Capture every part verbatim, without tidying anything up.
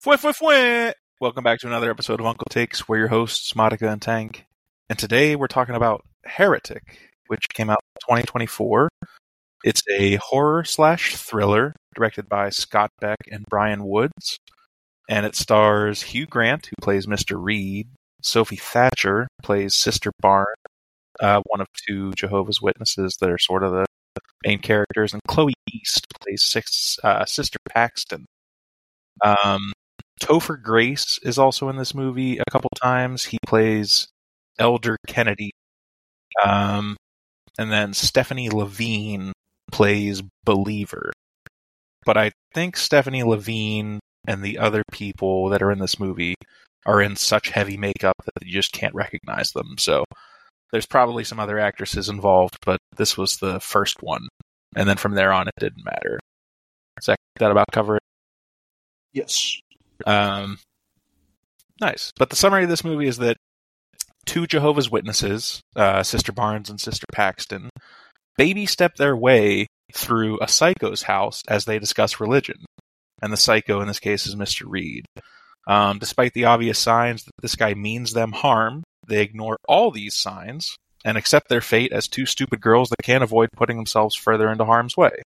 Fwah, fwah, fwah. Welcome back to another episode of Uncle Takes. We're your hosts, Monica and Tank. And today we're talking about Heretic, which came out in twenty twenty-four. It's a horror slash thriller directed by Scott Beck and Brian Woods. And it stars Hugh Grant, who plays Mister Reed. Sophie Thatcher plays Sister Barnes, uh, one of two Jehovah's Witnesses that are sort of the main characters. And Chloe East plays six, uh, Sister Paxton. Um... Topher Grace is also in this movie a couple times. He plays Elder Kennedy. Um, and then Stephanie Levine plays Believer. But I think Stephanie Levine and the other people that are in this movie are in such heavy makeup that you just can't recognize them. So there's probably some other actresses involved, but this was the first one. And then from there on, it didn't matter. Does that, that about cover it? Yes. Um, nice. But the summary of this movie is that two Jehovah's Witnesses, uh, Sister Barnes and Sister Paxton, baby step their way through a psycho's house as they discuss religion. And the psycho in this case is Mister Reed. Um, despite the obvious signs that this guy means them harm, they ignore all these signs and accept their fate as two stupid girls that can't avoid putting themselves further into harm's way.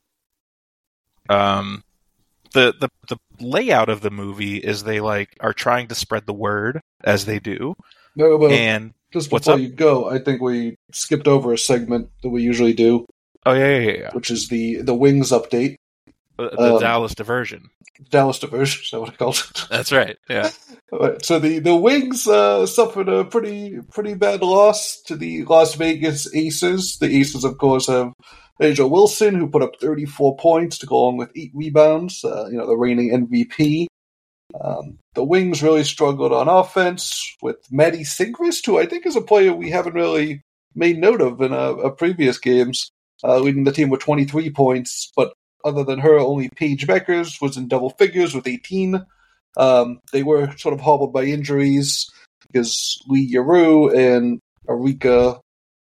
Um... The, the the layout of the movie is they like are trying to spread the word as they do. No, but and just what's before up? you go, I think we skipped over a segment that we usually do. Oh yeah, yeah, yeah. Which is the, the Wings update. The, the um, Dallas diversion. Dallas diversion, is that what I called it? That's right. Yeah. Right, so the the Wings uh, suffered a pretty pretty bad loss to the Las Vegas Aces. The Aces, of course, have Angel Wilson, who put up thirty-four points to go along with eight rebounds, uh, you know, the reigning M V P. Um, the Wings really struggled on offense with Maddie Singrist, who I think is a player we haven't really made note of in uh, uh, previous games, uh, leading the team with twenty-three points. But other than her, only Paige Beckers was in double figures with eighteen. Um, they were sort of hobbled by injuries because Lee Yaru and Arika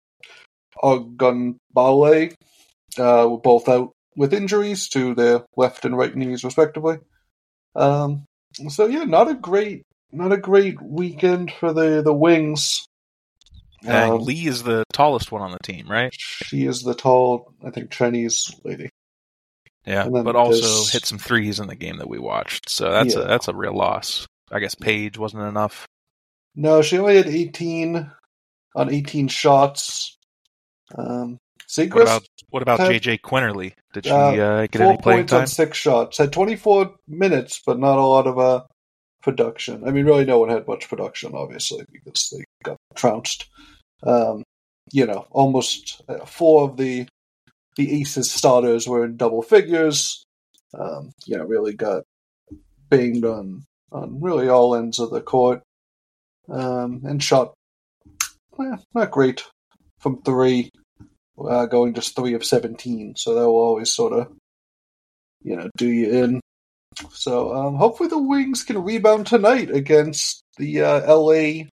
Ogunbale Uh, were both out with injuries to their left and right knees, respectively. Um, so yeah, not a great, not a great weekend for the the Wings. And Um, Lee is the tallest one on the team, right? She is the tall, I think, Chinese lady. Yeah, but also hit some threes in the game that we watched, so that's yeah. a that's a real loss. I guess Paige wasn't enough. No, she only had eighteen on eighteen shots. Um, What about what about had, J J Quinterly? Did she uh, uh, get four any playing points time? on six shots. Had twenty-four minutes, but not a lot of uh, production. I mean, really, no one had much production, obviously, because they got trounced. Um, you know, almost uh, four of the the Aces starters were in double figures. Um, you know, really got banged on on really all ends of the court, um, and shot eh, not great from three. Uh, going just three of seventeen, so that will always sort of, you know, do you in. So um, hopefully the Wings can rebound tonight against the uh, L A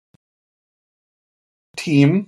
team.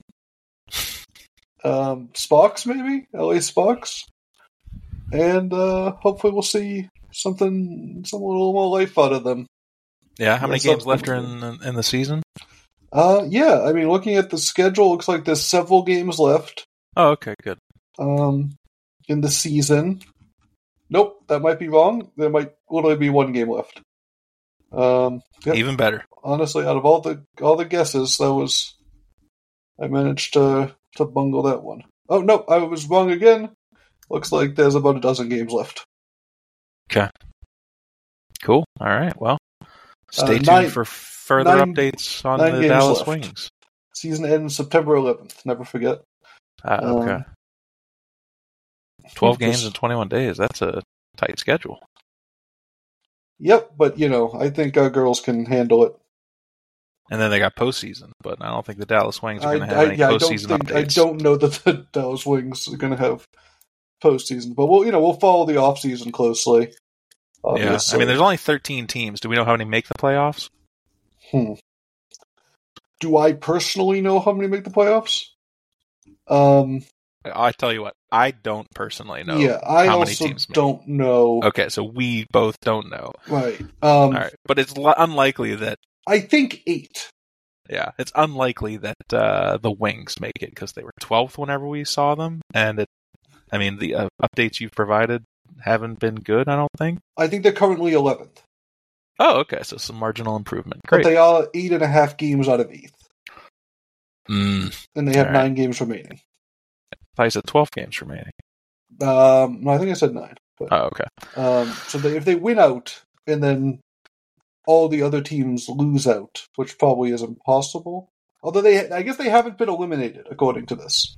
Um, Sparks, maybe? L A Sparks. And uh, hopefully we'll see something, some little more life out of them. Yeah, how many yeah, games left are in, in the season? Uh, yeah, I mean, looking at the schedule, looks like there's several games left. Oh, okay, good. Um, in the season. Nope, that might be wrong. There might literally be one game left. Um, yep. Even better. Honestly, out of all the all the guesses, that was I managed to to bungle that one. Oh no, I was wrong again. Looks like there's about a dozen games left. Okay. Cool. All right. Well, stay uh, tuned nine, for further nine, updates on the Dallas left. Wings. Season ends September eleventh. Never forget. Uh, okay. Um, Twelve games in twenty-one days. That's a tight schedule. Yep, but you know, I think our girls can handle it. And then they got postseason, but I don't think the Dallas Wings are going to have I, I, any yeah, postseason I don't think, updates. I don't know that the Dallas Wings are going to have postseason, but we'll you know we'll follow the off season closely. Obviously. Yeah, I mean, there's only thirteen teams. Do we know how many make the playoffs? Hmm. Do I personally know how many make the playoffs? Um, I tell you what, I don't personally know. Yeah, I how also many teams made. don't know. Okay, so we both don't know. Right. Um, All right, but it's li- unlikely that. I think eight. Yeah, it's unlikely that uh, the Wings make it because they were twelfth whenever we saw them, and it. I mean, the uh, updates you've provided haven't been good. I don't think. I think they're currently eleventh. Oh, okay, so some marginal improvement. Great. But they are eight and a half games out of eighth. Mm, And they have all nine right. games remaining. I said twelve games remaining. Um, no, I think I said nine. But, Oh, okay. um, so they, if they win out, and then all the other teams lose out, which probably is impossible. Although they, I guess they haven't been eliminated according to this.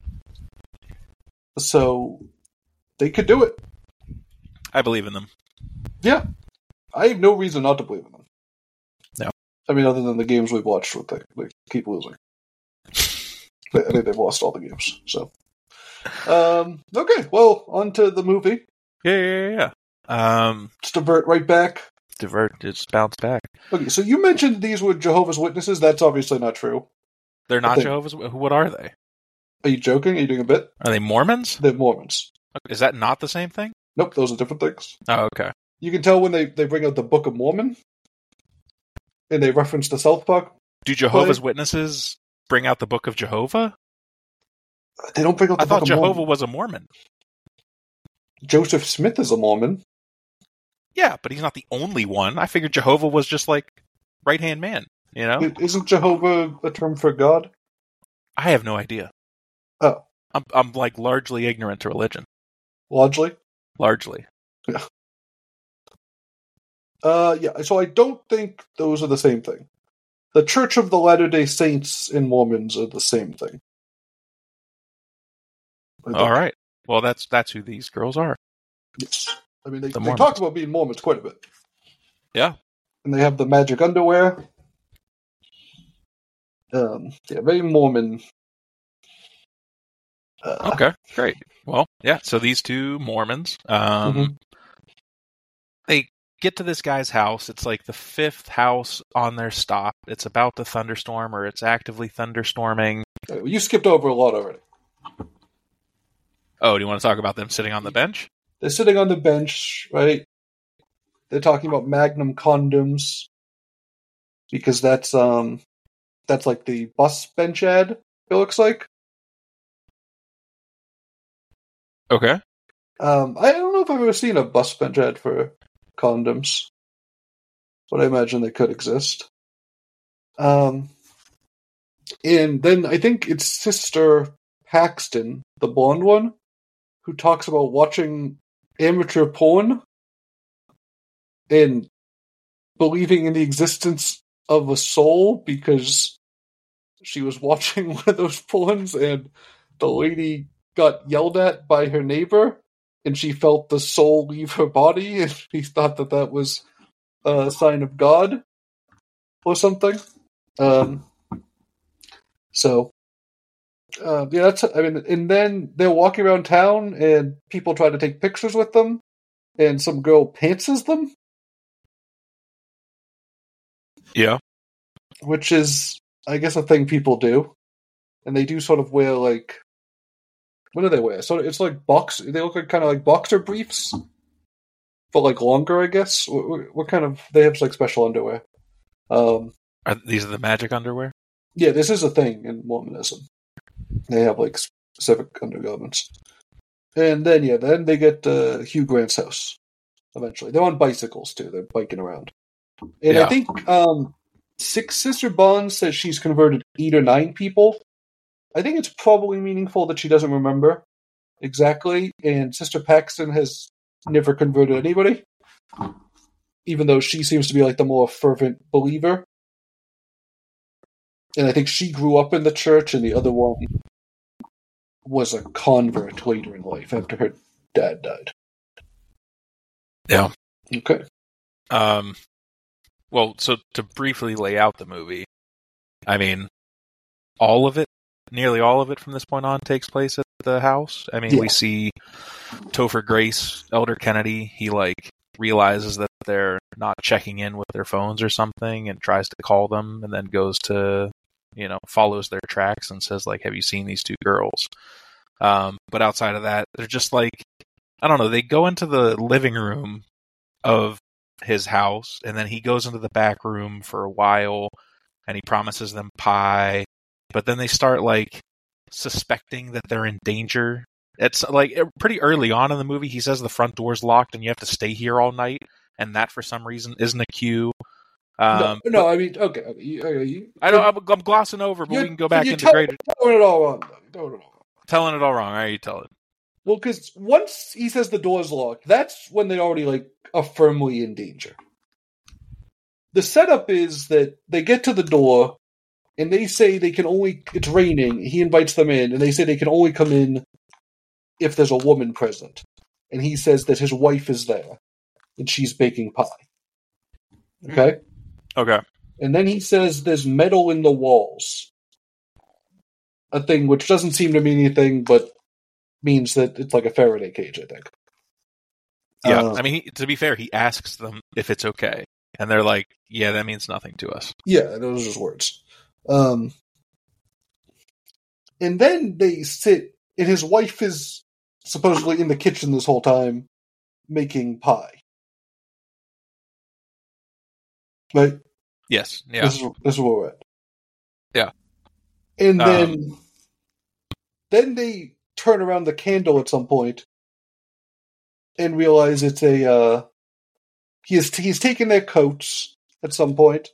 So they could do it. I believe in them. Yeah, I have no reason not to believe in them. No, I mean, other than the games we've watched, with they, they keep losing. I think they've lost all the games. So, um, okay, well, on to the movie. Yeah, yeah, yeah. Um, Just divert right back. Divert, just bounce back. Okay, so you mentioned these were Jehovah's Witnesses. That's obviously not true. They're not think, Jehovah's. What are they? Are you joking? Are you doing a bit? Are they Mormons? They're Mormons. Is that not the same thing? Nope, those are different things. Oh, okay. You can tell when they, they bring out the Book of Mormon, and they reference the South Park. Do Jehovah's play. Witnesses bring out the Book of Jehovah? They don't bring out the I Book thought of Jehovah Mormon. was a Mormon. Joseph Smith is a Mormon. Yeah, but he's not the only one. I figured Jehovah was just like right-hand man, you know? Isn't Jehovah a term for God? I have no idea. Oh. I'm, I'm like largely ignorant to religion. Largely? Largely. Yeah. Uh, yeah, so I don't think those are the same thing. The Church of the Latter-day Saints and Mormons are the same thing. All right. Well, that's that's who these girls are. Yes. I mean, they, The they Mormons. talk about being Mormons quite a bit. Yeah. And they have the magic underwear. Um, yeah, very Mormon. Uh, Okay, great. Well, yeah, so these two Mormons, um, Mhm. they get to this guy's house. It's like the fifth house on their stop. It's about to thunderstorm, or it's actively thunderstorming. You skipped over a lot already. Oh, do you want to talk about them sitting on the bench? They're sitting on the bench, right? They're talking about Magnum condoms because that's um that's like the bus bench ad. It looks like. Okay. Um, I don't know if I've ever seen a bus bench ad for condoms, but I imagine they could exist. Um, and then I think it's Sister Paxton, the blonde one, who talks about watching amateur porn and believing in the existence of a soul because she was watching one of those porns and the lady got yelled at by her neighbor and she felt the soul leave her body and she thought that that was a sign of God or something. Um, so, uh, yeah, that's, I mean, and then they're walking around town and people try to take pictures with them and some girl pantses them. Yeah. Which is, I guess, a thing people do. And they do sort of wear, like, what do they wear? So it's like box, they look like kind of like boxer briefs, but like longer, I guess. What, what kind of, they have like special underwear. Um, Are these are the magic underwear? yeah, this is a thing in Mormonism. They have like specific undergarments. And then, yeah, then they get uh, Hugh Grant's house, eventually. They're on bicycles, too. They're biking around. And Yeah. I think um, Six Sister Bond says she's converted eight or nine people. I think it's probably meaningful that she doesn't remember exactly. And Sister Paxton has never converted anybody, even though she seems to be like the more fervent believer. And I think she grew up in the church, and the other one was a convert later in life after her dad died. Yeah. Okay. Um, well, so to briefly lay out the movie, I mean, all of it, nearly all of it from this point on takes place at the house. I mean, Yeah. we see Topher Grace, Elder Kennedy, he like realizes that they're not checking in with their phones or something and tries to call them and then goes to, you know, follows their tracks and says like, have you seen these two girls? Um, but outside of that, they're just like, I don't know, they go into the living room of his house, and then he goes into the back room for a while, and he promises them pie, but then they start, like, suspecting that they're in danger. It's, like, pretty early on in the movie, he says the front door's locked and you have to stay here all night, and that, for some reason, isn't a cue. Um, no, no I mean, okay. okay, you, okay you, I know, I'm, I'm glossing over, but we can go back into tell, greater... Telling it all wrong, though. Telling it all wrong. Telling it all wrong. All right, you tell it. Well, because once he says the door's locked, that's when they already, like, are firmly in danger. The setup is that they get to the door, and they say they can only... It's raining. He invites them in, and they say they can only come in if there's a woman present. And he says that his wife is there, and she's baking pie. Okay? Okay. And then he says there's metal in the walls. A thing which doesn't seem to mean anything, but means that it's like a Faraday cage, I think. Yeah, uh, I mean, he, to be fair, he asks them if it's okay, and they're like, yeah, that means nothing to us. Yeah, those are just words. Um, and then they sit, and his wife is supposedly in the kitchen this whole time, making pie. Right? Yes, yeah. This is, this is where we're at. Yeah. And then, Um, then they turn around the candle at some point and realize it's a, uh, he is, he's taken their coats at some point.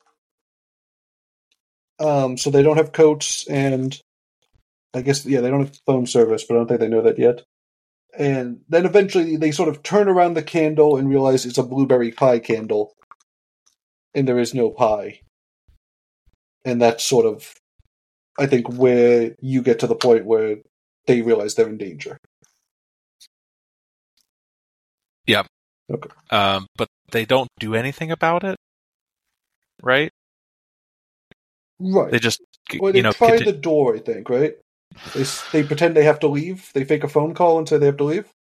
Um, so they don't have coats, and I guess, yeah, they don't have phone service, but I don't think they know that yet. And then eventually they sort of turn around the candle and realize it's a blueberry pie candle, and there is no pie. And that's sort of, I think, where you get to the point where they realize they're in danger. Yeah. Okay. Um, but they don't do anything about it, right? Right. They just, Well, they you know, try conti- the door, I think, right? They, they pretend they have to leave. They fake a phone call and say they have to leave.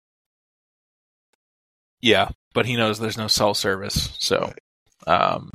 yeah, but he knows there's no cell service, so, Right. um,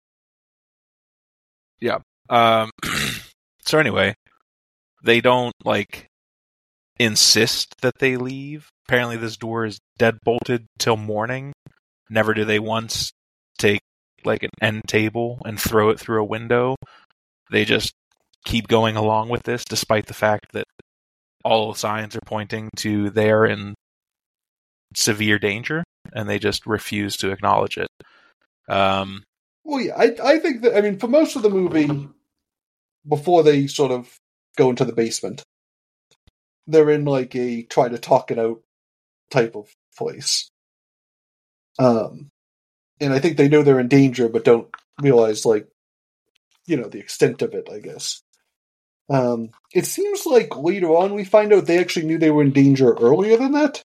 yeah. Um, so anyway, they don't, like, insist that they leave. Apparently this door is deadbolted till morning. Never do they once take, like, an end table and throw it through a window. They just keep going along with this, despite the fact that all the signs are pointing to they are in severe danger, and they just refuse to acknowledge it. Um, Well, yeah, I, I think that, I mean, for most of the movie, before they sort of go into the basement, they're in, like, a try to talk it out type of place. Um, and I think they know they're in danger, but don't realize, like, you know, the extent of it, I guess. Um, it seems like later on we find out they actually knew they were in danger earlier than that.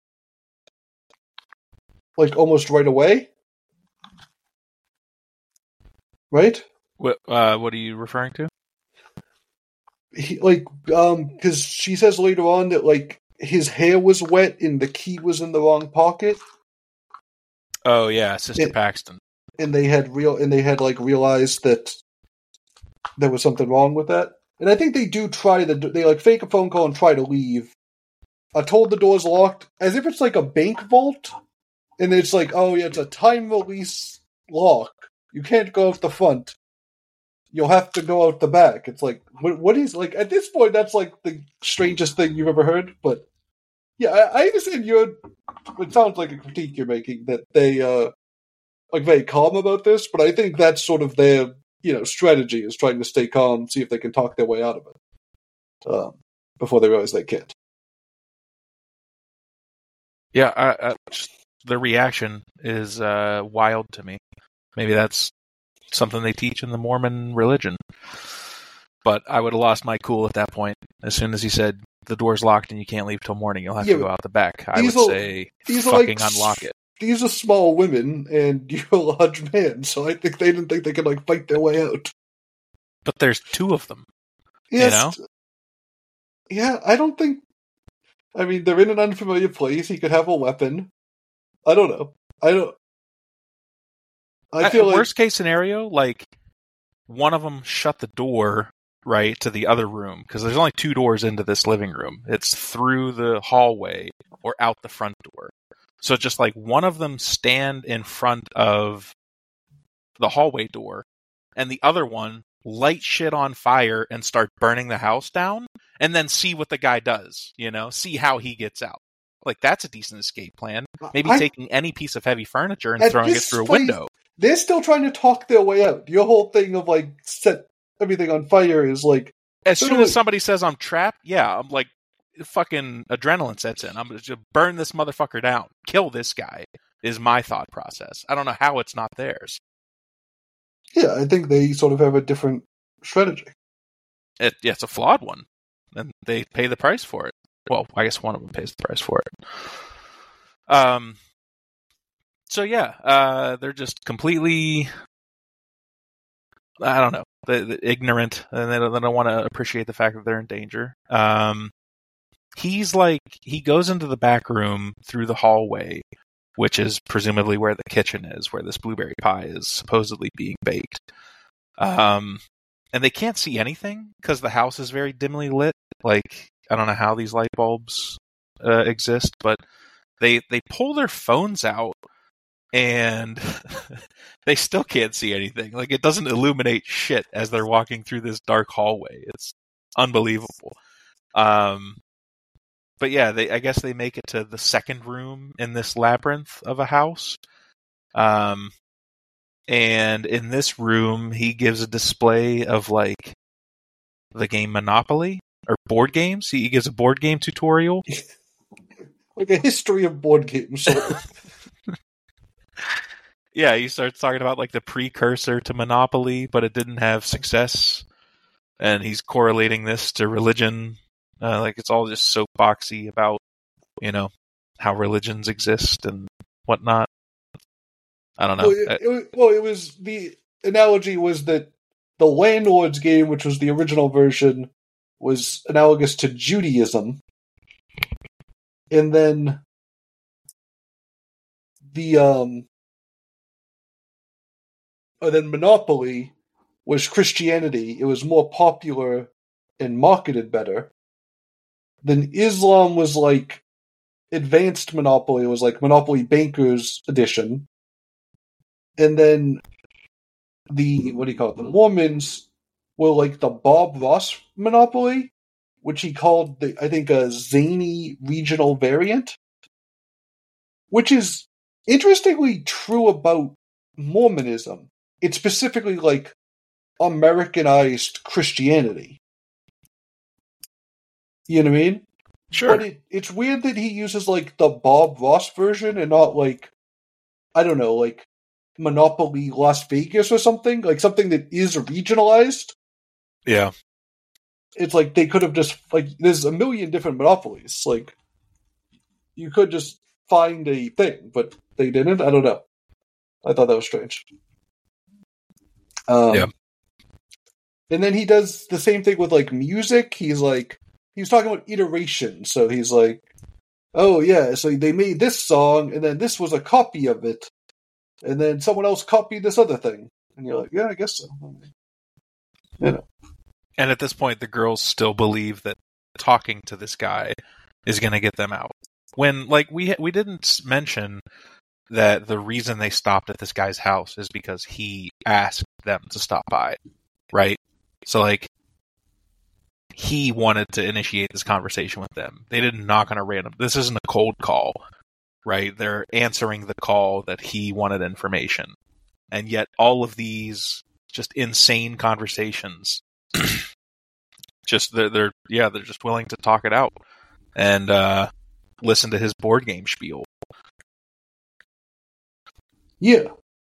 Like, almost right away. Right? what, uh, what are you referring to? He, like, um, because she says later on that, like, his hair was wet and the key was in the wrong pocket. Oh yeah, Sister It- Paxton. And they had real, and they had, like, realized that there was something wrong with that. And I think they do try to, they, like, fake a phone call and try to leave. Are told the door's locked, as if it's like a bank vault. And it's like, oh yeah, it's a time release lock. You can't go out the front. You'll have to go out the back. It's like, what, what is, like, at this point, that's like the strangest thing you've ever heard. But yeah, I, I understand your, it sounds like a critique you're making, that they, uh, like, very calm about this, but I think that's sort of their, you know, strategy, is trying to stay calm, see if they can talk their way out of it. Um, before they realize they can't. Yeah, I, I, just, the reaction is uh, wild to me. Maybe that's something they teach in the Mormon religion. But I would have lost my cool at that point. As soon as he said, the door's locked and you can't leave till morning, you'll have Yeah, to go out the back, I would these are- say, these are fucking like- unlock it. These are small women, and you're a large man, so I think they didn't think they could, like, fight their way out. But there's two of them. Yes. Yeah, I don't think... I mean, they're in an unfamiliar place, he could have a weapon. I don't know. I don't... I I- feel like... worst case scenario, like, one of them shut the door right, to the other room, because there's only two doors into this living room. It's through the hallway or out the front door. So just like one of them stand in front of the hallway door, and the other one light shit on fire and start burning the house down, and then see what the guy does, you know, see how he gets out. Like, that's a decent escape plan. Maybe I, taking any piece of heavy furniture and throwing it through a place, window. They're still trying to talk their way out. Your whole thing of, like, set everything on fire is, like... As soon like, as somebody says I'm trapped, yeah, I'm like, fucking adrenaline sets in. I'm going to burn this motherfucker down. Kill this guy, is my thought process. I don't know how it's not theirs. Yeah, I think they sort of have a different strategy. It, yeah, it's a flawed one. And they pay the price for it. Well, I guess one of them pays the price for it. Um. So yeah, uh, they're just completely, I don't know, they're, they're ignorant, and they don't, they don't want to appreciate the fact that they're in danger. Um, he's like, he goes into the back room through the hallway, which is presumably where the kitchen is, where this blueberry pie is supposedly being baked. Um, and they can't see anything because the house is very dimly lit. Like, I don't know how these light bulbs uh, exist, but they they pull their phones out, and they still can't see anything. Like, it doesn't illuminate shit as they're walking through this dark hallway. It's unbelievable. Um, but yeah, they I guess they make it to the second room in this labyrinth of a house. Um, and in this room, he gives a display of, like, the game Monopoly, or board games. He gives a board game tutorial. Like a history of board games, sort of. Yeah, he starts talking about, like, the precursor to Monopoly, but it didn't have success. And he's correlating this to religion. Uh, like, it's all just soapboxy about, you know, how religions exist and whatnot. I don't know. Well, it, it, well, it was, the analogy was that the Landlord's game, which was the original version, was analogous to Judaism. And then the, um, and then Monopoly was Christianity. It was more popular and marketed better. Then Islam was like advanced Monopoly. It was like Monopoly Bankers Edition. And then the, what do you call it? The Mormons were like the Bob Ross Monopoly, which he called, the, I think, a zany regional variant. Which is interestingly true about Mormonism. It's specifically like Americanized Christianity. You know what I mean? Sure. But it, it's weird that he uses like the Bob Ross version and not like, I don't know, like Monopoly Las Vegas or something. Like something that is regionalized. Yeah. It's like they could have just, like, there's a million different Monopolies. Like, you could just find a thing, but they didn't. I don't know. I thought that was strange. Um, yeah. And then he does the same thing with, like, music. He's like, he was talking about iteration. So he's like, oh, yeah, so they made this song, and then this was a copy of it. And then someone else copied this other thing. And you're like, yeah, I guess so. You know. And at this point, the girls still believe that talking to this guy is going to get them out. When, like, we we didn't mention that the reason they stopped at this guy's house is because he asked them to stop by, right? So, like, he wanted to initiate this conversation with them. They didn't knock on a random... This isn't a cold call, right? They're answering the call that he wanted information. And yet all of these just insane conversations, just, they're, they're, yeah, they're just willing to talk it out and uh, listen to his board game spiel. Yeah.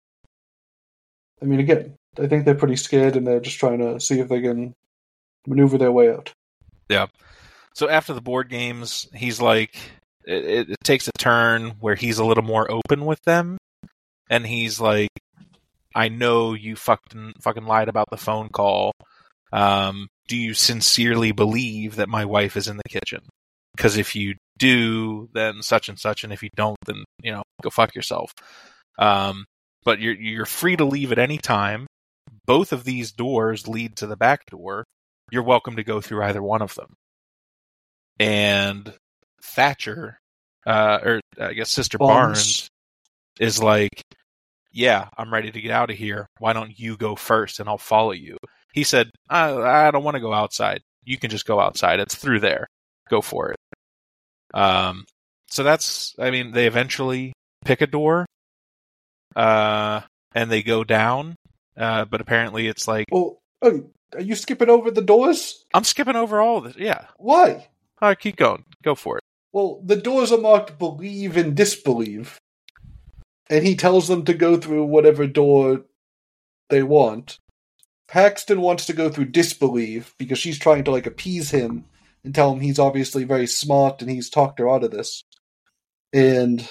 I mean, again, I think they're pretty scared and they're just trying to see if they can maneuver their way out. Yeah. So after the board games, he's like, it, it takes a turn where he's a little more open with them. And he's like, I know you fucking, fucking lied about the phone call. Um, do you sincerely believe that my wife is in the kitchen? Because if you do, then such and such. And if you don't, then, you know, go fuck yourself. Um, but you're, you're free to leave at any time. Both of these doors lead to the back door. you're welcome to go through either one of them. And Thatcher, uh, or I guess Sister Barnes. Barnes, is like, yeah, I'm ready to get out of here. Why don't you go first and I'll follow you? He said, I, I don't want to go outside. You can just go outside. It's through there. Go for it. Um, so that's, I mean, they eventually pick a door, uh, and they go down, uh, but apparently it's like... Well, oh, are you skipping over the doors? I'm skipping over all of this, yeah. Why? All right, keep going. Go for it. Well, the doors are marked believe and disbelieve. And he tells them to go through whatever door they want. Paxton wants to go through disbelieve because she's trying to, like, appease him and tell him he's obviously very smart and he's talked her out of this. And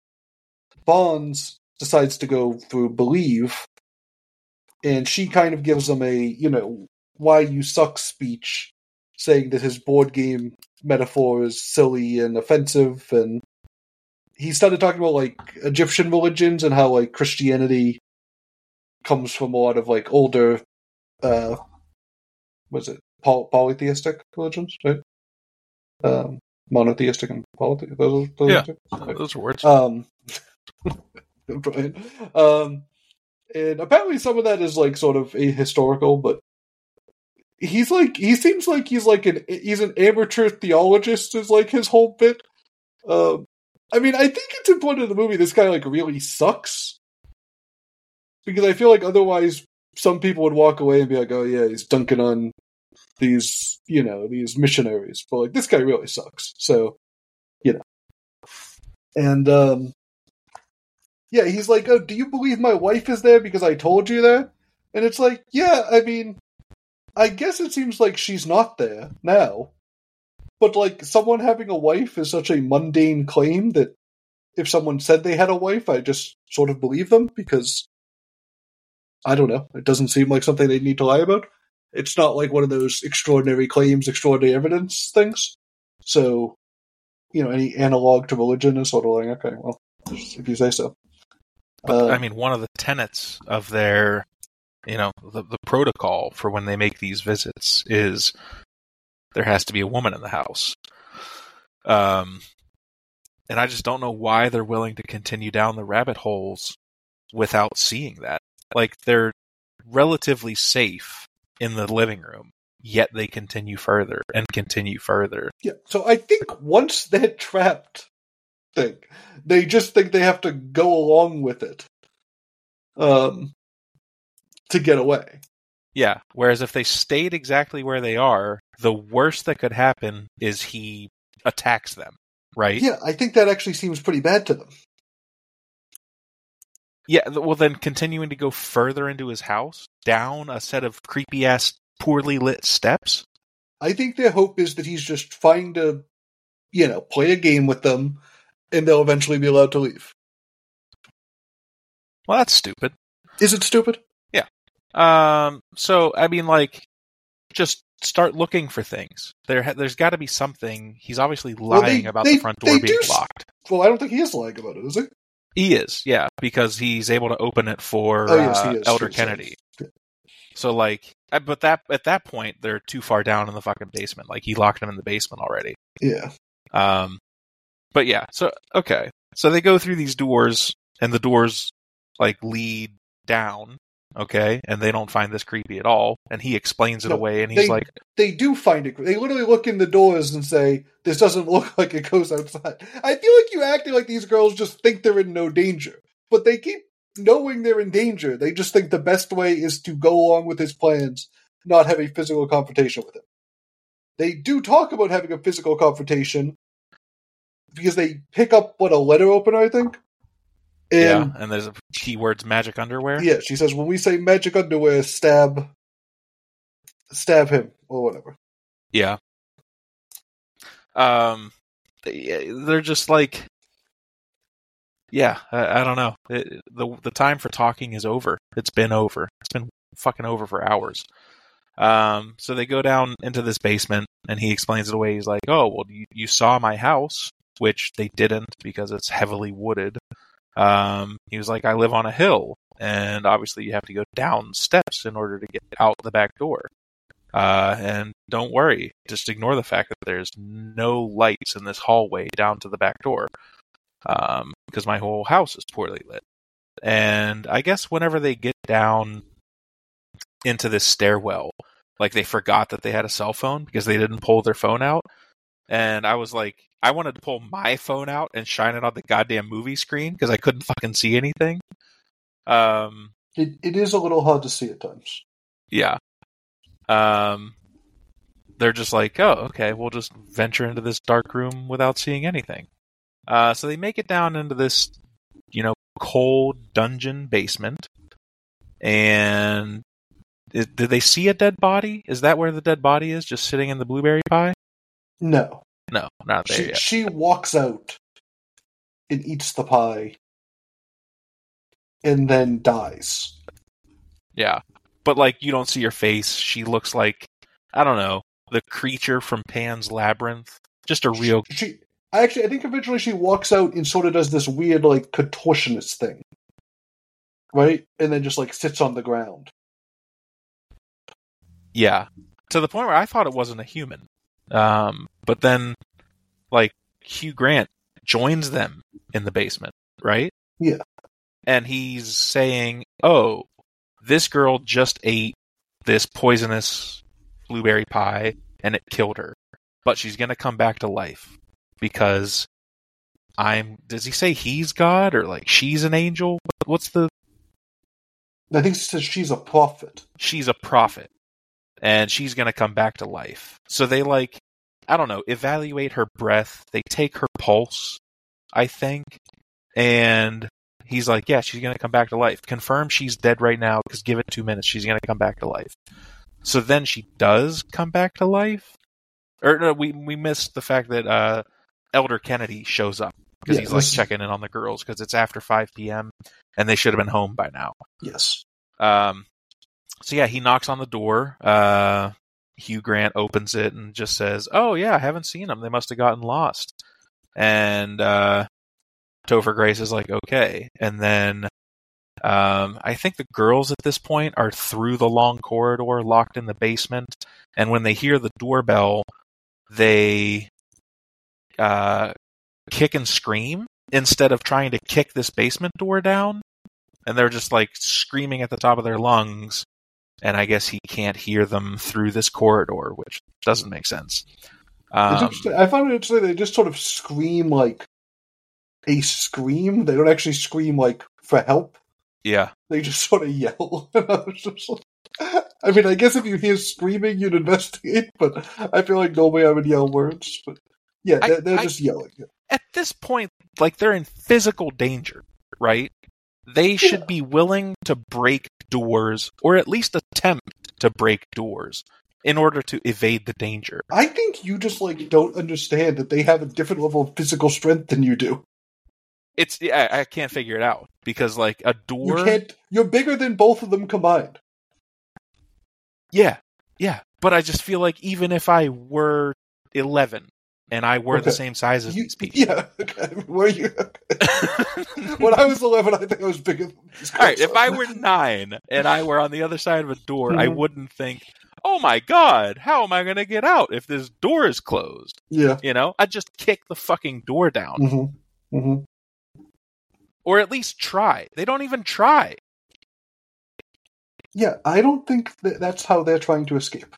Bonds decides to go through believe, and she kind of gives him a, you know, why you suck speech, saying that his board game metaphor is silly and offensive, and he started talking about, like, Egyptian religions and how, like, Christianity comes from a lot of, like, older, uh, what is it, Poly- polytheistic religions, right? Um, monotheistic and polytheistic. Those, those yeah, are those are words. Um, Brian. Um, and apparently some of that is, like, sort of ahistorical, but he's, like, he seems like he's, like, an, he's an amateur theologist is, like, his whole bit. Um, I mean, I think it's important in the movie this guy, like, really sucks. Because I feel like otherwise some people would walk away and be like, oh yeah, he's dunking on these, you know, these missionaries. But, like, this guy really sucks. So, you know. And, um, yeah, he's like, oh, do you believe my wife is there because I told you that? And it's like, yeah, I mean, I guess it seems like she's not there now. But, like, someone having a wife is such a mundane claim that if someone said they had a wife, I just sort of believe them because, I don't know, it doesn't seem like something they need to lie about. It's not like one of those extraordinary claims, extraordinary evidence things. So, you know, any analog to religion is sort of like, okay, well, if you say so. But, uh, I mean, one of the tenets of their, you know, the, the protocol for when they make these visits is there has to be a woman in the house. Um, and I just don't know why they're willing to continue down the rabbit holes without seeing that. Like, they're relatively safe in the living room, yet they continue further and continue further. Yeah, so I think once they're trapped, thing, they just think they have to go along with it um, to get away. Yeah, whereas if they stayed exactly where they are, the worst that could happen is he attacks them, right? Yeah, I think that actually seems pretty bad to them. Yeah, well then continuing to go further into his house, down a set of creepy-ass, poorly lit steps? I think their hope is that he's just fine to, you know, play a game with them, and they'll eventually be allowed to leave. Well, that's stupid. Is it stupid? Yeah. Um. So, I mean, like, just start looking for things. There, ha- there's got to be something. He's obviously lying well, they, about they, the front door being do... locked. Well, I don't think he is lying about it, is he? He is, yeah, because he's able to open it for oh, yes, uh, he is. Elder He's Kennedy. right. So, like, but that at that point, they're too far down in the fucking basement. Like, he locked him in the basement already. Yeah. Um, but yeah, so, okay. So they go through these doors, and the doors, like, lead down, okay? And they don't find this creepy at all. And he explains it No, away, and he's they, like... They do find it. They literally look in the doors and say, this doesn't look like it goes outside. I feel like you acting like these girls just think they're in no danger. But they keep knowing they're in danger. They just think the best way is to go along with his plans, not have a physical confrontation with him. They do talk about having a physical confrontation because they pick up, what, a letter opener, I think? And, yeah, and there's a keywords magic underwear. Yeah, she says, when we say magic underwear, stab, stab him, or whatever. Yeah. Um, they're just like, yeah, I, I don't know. It, the The time for talking is over. It's been over. It's been fucking over for hours. Um, so they go down into this basement, and he explains it away. He's like, oh, well, you, you saw my house, which they didn't because it's heavily wooded. Um, he was like, I live on a hill, and obviously you have to go down steps in order to get out the back door. Uh, and don't worry, just ignore the fact that there's no lights in this hallway down to the back door, um, because my whole house is poorly lit. And I guess whenever they get down into this stairwell, like they forgot that they had a cell phone because they didn't pull their phone out. And I was like, I wanted to pull my phone out and shine it on the goddamn movie screen because I couldn't fucking see anything. Um, it it is a little hard to see at times. Yeah. Um, they're just like, oh, okay, we'll just venture into this dark room without seeing anything. Uh, so they make it down into this, you know, cold dungeon basement. And is, did they see a dead body? Is that where the dead body is? Just sitting in the blueberry pie? No. No, not there she, yet. She walks out and eats the pie and then dies. Yeah. But, like, you don't see her face. She looks like, I don't know, the creature from Pan's Labyrinth. Just a real... She, she actually, I think eventually she walks out and sort of does this weird, like, contortionist thing. Right? And then just, like, sits on the ground. Yeah. To the point where I thought it wasn't a human. Um, but then, like, Hugh Grant joins them in the basement, right? Yeah. And he's saying, oh, this girl just ate this poisonous blueberry pie and it killed her. But she's going to come back to life because I'm... Does he say he's God or, like, she's an angel? What's the... I think it says she's a prophet. She's a prophet. And she's going to come back to life. So they, like, I don't know, evaluate her breath. They take her pulse, I think. And he's like, yeah, she's going to come back to life. Confirm she's dead right now, because give it two minutes. She's going to come back to life. So then she does come back to life? Or no, we, we missed the fact that uh, Elder Kennedy shows up. Because yeah, he's, like, this... checking in on the girls, because it's after five p.m. and they should have been home by now. Yes. Um... So yeah, he knocks on the door. Uh, Hugh Grant opens it and just says, oh yeah, I haven't seen them. They must have gotten lost. And uh, Topher Grace is like, okay. And then um, I think the girls at this point are through the long corridor, locked in the basement. And when they hear the doorbell, they uh, kick and scream instead of trying to kick this basement door down. And they're just like screaming at the top of their lungs. And I guess he can't hear them through this corridor, which doesn't make sense. Um, I find it interesting. They just sort of scream like a scream. They don't actually scream like for help. Yeah. They just sort of yell. I mean, I guess if you hear screaming, you'd investigate, but I feel like nobody would yell words. But yeah, they're, they're I, just yelling. At this point, like, they're in physical danger, right? They should yeah. be willing to break doors, or at least attempt to break doors, in order to evade the danger. I think you just, like, don't understand that they have a different level of physical strength than you do. It's yeah, I can't figure it out, because, like, a door... You can't... You're bigger than both of them combined. Yeah, yeah. But I just feel like even if I were eleven, and I were okay. the same size as you, these people. Yeah, okay. Were you? Okay. When I was eleven, I think I was bigger than these guys. All right, if I were nine and I were on the other side of a door, mm-hmm. I wouldn't think, oh my god, how am I going to get out if this door is closed? Yeah. You know? I'd just kick the fucking door down. Mm-hmm. Mm-hmm. Or at least try. They don't even try. Yeah, I don't think that that's how they're trying to escape.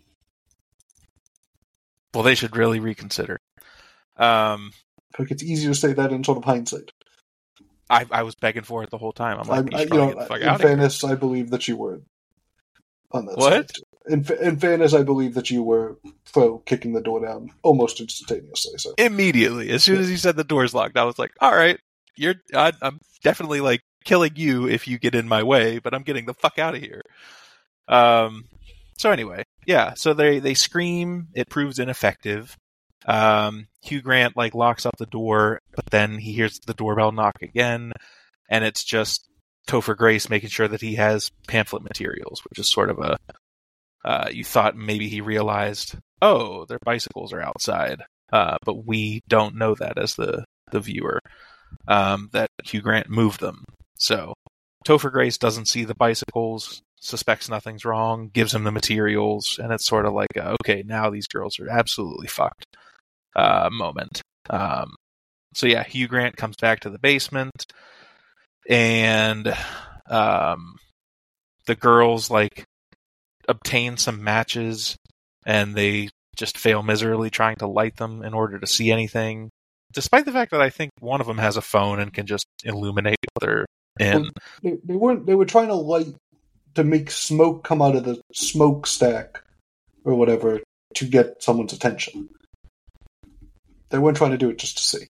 Well, they should really reconsider. Um, like it's easy to say that in sort of hindsight. I, I was begging for it the whole time. I'm like, I, you know, get the fuck in out fairness, I believe that you were on that what? side. In, in fairness, I believe that you were pro kicking the door down almost instantaneously. So immediately, as soon yeah. as you said the door's locked, I was like, all right, you're. I, I'm definitely like killing you if you get in my way, but I'm getting the fuck out of here. Um. So anyway. Yeah, so they, they scream, it proves ineffective. Um, Hugh Grant, like, locks up the door, but then he hears the doorbell knock again, and it's just Topher Grace making sure that he has pamphlet materials, which is sort of a... Uh, you thought maybe he realized, oh, their bicycles are outside, uh, but we don't know that as the, the viewer, um, that Hugh Grant moved them. So Topher Grace doesn't see the bicycles. suspects nothing's wrong, gives him the materials, and it's sort of like, a, okay, now these girls are absolutely fucked uh, moment. Um, so yeah, Hugh Grant comes back to the basement, and um, the girls like obtain some matches, and they just fail miserably trying to light them in order to see anything, despite the fact that I think one of them has a phone and can just illuminate what they're in. Well, they, they weren't. They were trying to light to make smoke come out of the smokestack or whatever to get someone's attention. They weren't trying to do it just to see.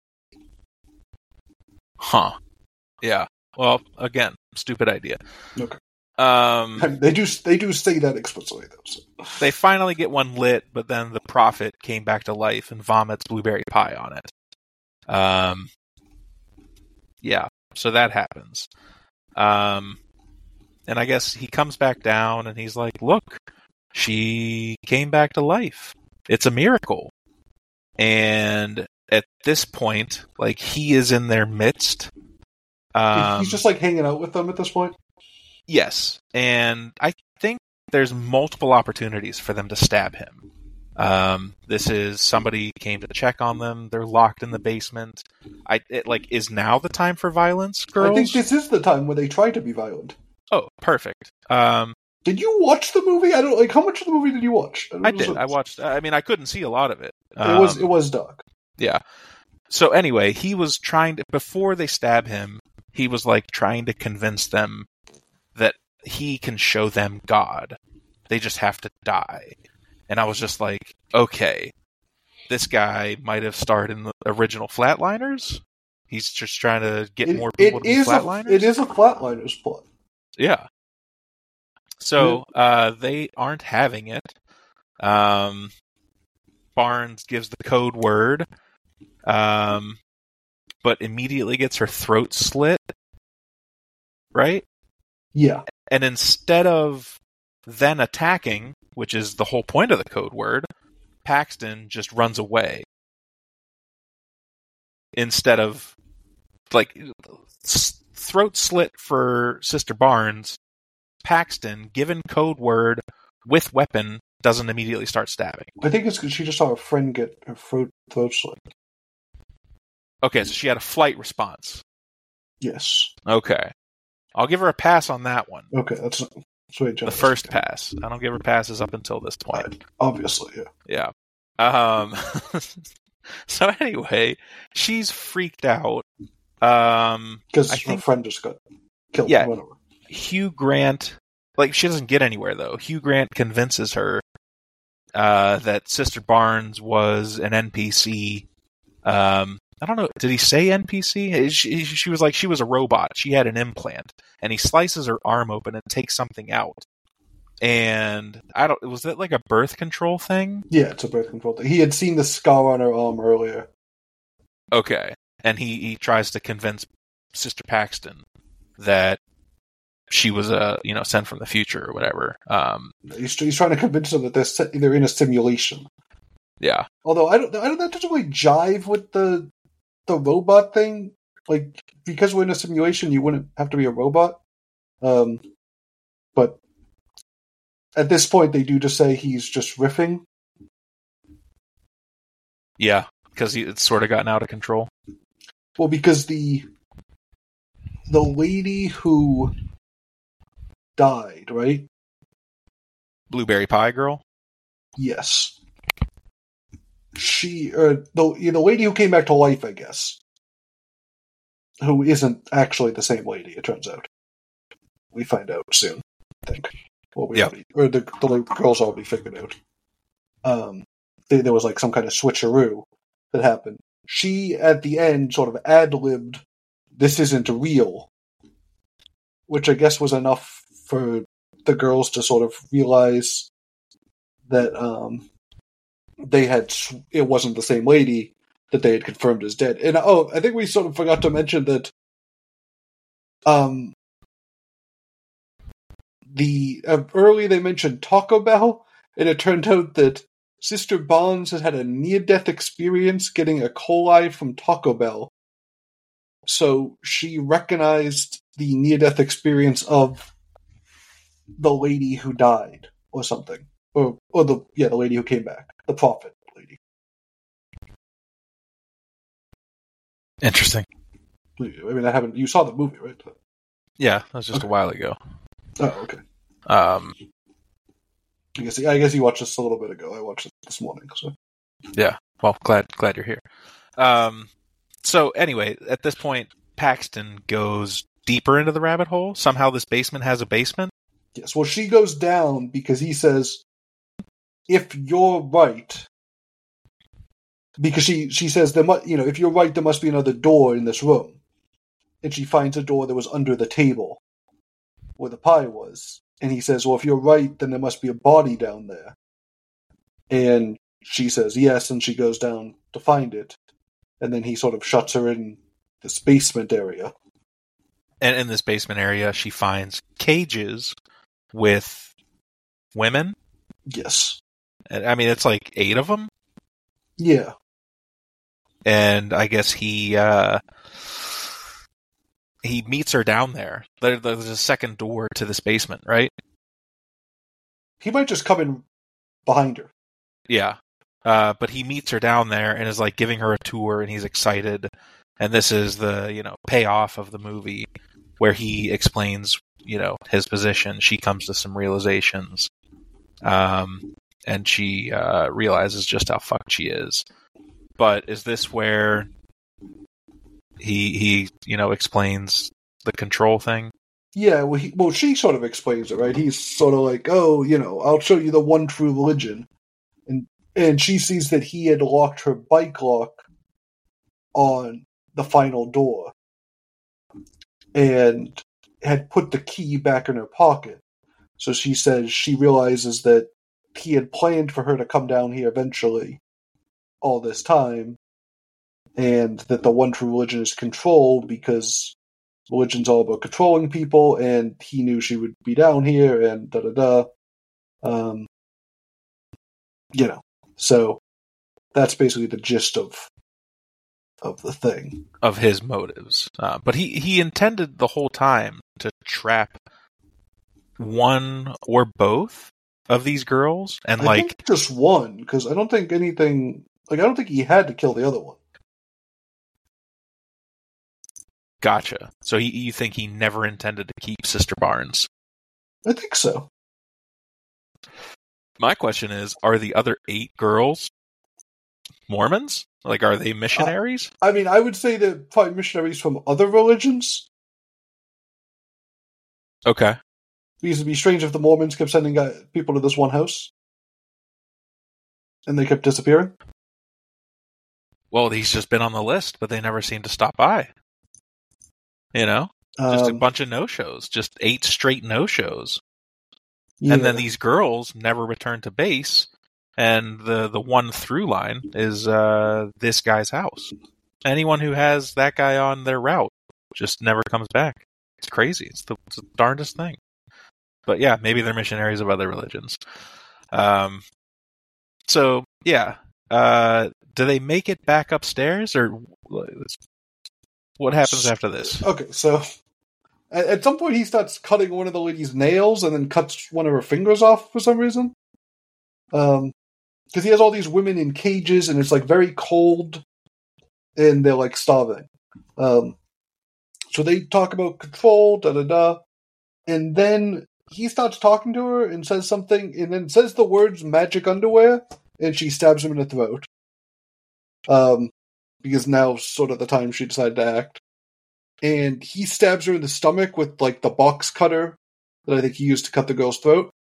Huh. Yeah. Well, again, stupid idea. Okay. Um, they do. They do say that explicitly, though. So. They finally get one lit, but then the prophet came back to life and vomits blueberry pie on it. Um. Yeah. So that happens. Um. And I guess he comes back down and he's like, look, she came back to life. It's a miracle. And at this point, like, he is in their midst. Um, he's just like hanging out with them at this point? Yes. And I think there's multiple opportunities for them to stab him. Um, this is somebody came to check on them. They're locked in the basement. I it, like, is now the time for violence, girls? I think this is the time where they try to be violent. Oh, perfect. Um, did you watch the movie? I don't like. How much of the movie did you watch? I, I did. I watched. I mean, I couldn't see a lot of it. Um, it was. It was dark. Yeah. So anyway, he was trying to before they stab him. He was like trying to convince them that he can show them God. They just have to die. And I was just like, okay, this guy might have starred in the original Flatliners. He's just trying to get it, more people to be Flatliners. A, it is a Flatliners plot. Yeah. So uh, they aren't having it. Um, Barnes gives the code word, um, but immediately gets her throat slit. Right? Yeah. And instead of then attacking, which is the whole point of the code word, Paxton just runs away. Instead of, like, throat slit for Sister Barnes, Paxton, given code word with weapon, doesn't immediately start stabbing. I think it's because she just saw a friend get her throat, throat slit. Okay, so she had a flight response. Yes. Okay. I'll give her a pass on that one. Okay, that's, that's way the first pass. I don't give her passes up until this point. Right. Obviously, yeah. Yeah. Um. So anyway, she's freaked out. Um, because her think, friend just got killed. Yeah. Whatever. Hugh Grant, like, she doesn't get anywhere though. Hugh Grant convinces her uh, that Sister Barnes was an N P C. Um, I don't know. Did he say N P C? She, she was like, she was a robot. She had an implant, and he slices her arm open and takes something out. And I don't. Was that like a birth control thing? Yeah, it's a birth control thing. He had seen the scar on her arm earlier. Okay, and he, he tries to convince Sister Paxton that she was a you know sent from the future or whatever. Um, he's, he's trying to convince them that they're they're in a simulation. Yeah. Although I don't, I don't. That doesn't really jive with the the robot thing. Like, because we're in a simulation, you wouldn't have to be a robot. Um, but. At this point, they do just say he's just riffing. Yeah, because it's sort of gotten out of control. Well, because the the lady who died, right? Blueberry Pie Girl? Yes. She, or the, the lady who came back to life, I guess. Who isn't actually the same lady, it turns out. We find out soon, I think. Well, we yeah. already, or the, the girls already figured out. Um, they, there was like some kind of switcheroo that happened. She, at the end, sort of ad-libbed, "This isn't real," which I guess was enough for the girls to sort of realize that um, they had it wasn't the same lady that they had confirmed as dead. And oh, I think we sort of forgot to mention that. Um. The uh, early they mentioned Taco Bell, and it turned out that Sister Barnes had had a near-death experience getting a coli from Taco Bell. So she recognized the near-death experience of the lady who died or something, or or the yeah the lady who came back, the prophet lady. Interesting. I mean, I haven't. You saw the movie, right? Yeah, that was just okay. a while ago. Oh, okay. Um, I guess I guess you watched this a little bit ago. I watched it this morning. So yeah. Well, glad glad you're here. Um, so anyway, at this point, Paxton goes deeper into the rabbit hole. Somehow, this basement has a basement. Yes. Well, she goes down because he says, "If you're right." Because she, she says there must, you know, if you're right, there must be another door in this room, and she finds a door that was under the table where the pie was, and he says, "Well, if you're right, then there must be a body down there." And she says yes, and she goes down to find it, and then he sort of shuts her in this basement area. And in this basement area, she finds cages with women. Yes. I mean, it's like eight of them. Yeah. And I guess he uh, he meets her down there. there. There's a second door to this basement, right? He might just come in behind her. Yeah. Uh, but he meets her down there and is like giving her a tour, and he's excited. And this is the, you know, payoff of the movie where he explains, you know, his position. She comes to some realizations. Um, and she uh, realizes just how fucked she is. But is this where he he you know explains the control thing? Yeah, well, he, well, she sort of explains it, right? He's sort of like, "Oh, you know, I'll show you the one true religion," and and she sees that he had locked her bike lock on the final door, and had put the key back in her pocket. So she says she realizes that he had planned for her to come down here eventually, all this time, and that the one true religion is control, because religion's all about controlling people, and he knew she would be down here, and da da da. Um, you know, so that's basically the gist of of the thing, of his motives. Uh, but he he intended the whole time to trap one or both of these girls, and I like think just one, because I don't think anything. Like, I don't think he had to kill the other one. Gotcha. So he, you think he never intended to keep Sister Barnes? I think so. My question is, are the other eight girls Mormons? Like, are they missionaries? Uh, I mean, I would say they're probably missionaries from other religions. Okay. Because it'd be strange if the Mormons kept sending people to this one house, and they kept disappearing. Well, he's just been on the list, but they never seem to stop by. You know? Just Um, a bunch of no-shows. Just eight straight no-shows. yeah. And then these girls never return to base, and the, the one through line is uh, this guy's house. Anyone who has that guy on their route just never comes back. It's crazy. It's the, it's the darndest thing. But yeah, maybe they're missionaries of other religions. Um, so, yeah. Uh, do they make it back upstairs, or what happens after this? Okay, so at, at some point he starts cutting one of the lady's nails and then cuts one of her fingers off for some reason. Um, because he has all these women in cages and it's like very cold and they're like starving. Um, so they talk about control, da da da, and then he starts talking to her and says something, and then says the words "magic underwear," and she stabs him in the throat. Um, because now's sort of the time she decided to act. And he stabs her in the stomach with, like, the box cutter that I think he used to cut the girl's throat.